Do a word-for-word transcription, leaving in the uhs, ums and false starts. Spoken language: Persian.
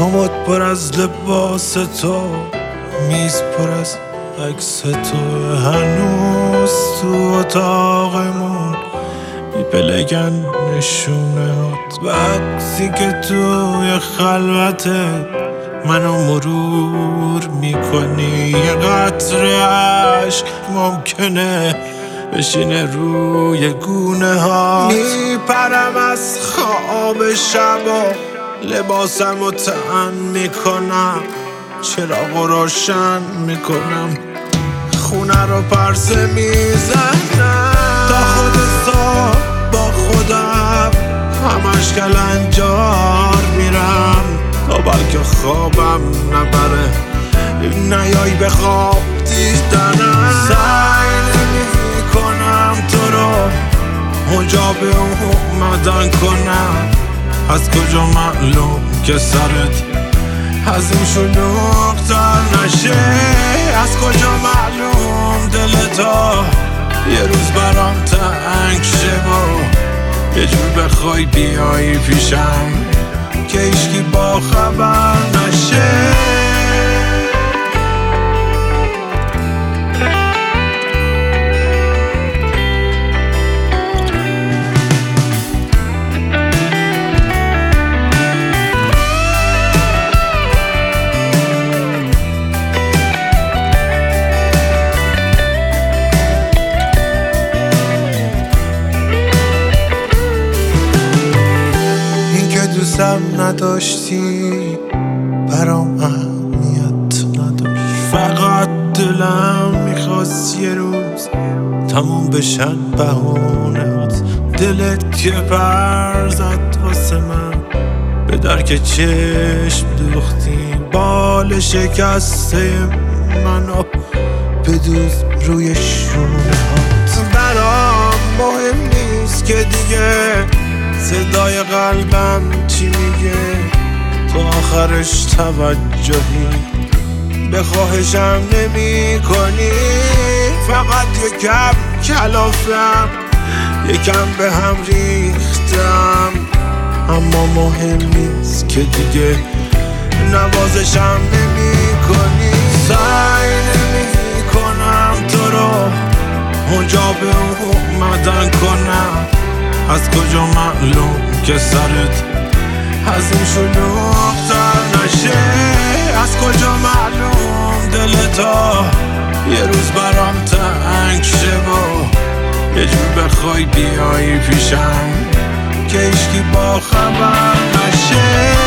کمد پر از لباس تو، میز پر از عکس تو، هنوز تو اتاقمون میپلگن نشونهات. وقتی که توی خلوته منو مرور میکنی، یه قطره عشق ممکنه بشینه روی گونه ها. میپرم از خواب شبا، لباسم رو تن میکنم، چراغ رو روشن میکنم، خونه رو پرسه میزنم، تا خود صبح با خودم همش کلنجار میرم، تا بلکه خوابم نبره نیایی به خواب دیدنم. سعی نمی کنم تو رو مجاب اومدن کنم، از کجا معلوم که سرت از این شلوغ تر نشه، از کجا معلوم دلتا یه روز برام تنگ شه و یه جور بخوای بیایی پیشم که هیچکی با خبر نشه. دوستم نداشتی برام اهمیت نداشت، فقط دلم میخواست یه روز تموم بشن بهونهات. دلت که پر زد واسه من به درک چشم دوختی، بال شکسته منو بدوز روی شونهات. برام مهم نیست که دیگه صدای قلبم چی میگه، تو آخرش توجهی به خواهشم نمی کنی، فقط یکم کلافم یکم به هم ریختم، اما مهم نیست که دیگه نوازشم نمی کنی. سعی نمی کنم تو رو مجاب اومدن کنم، از کجا معلوم که سرت از این شلوغ تر نشه، از کجا معلوم دلتا یه روز برام تنگ شه و یه جور بخوای بیایی پیشم که هیچکی با خبر نشه.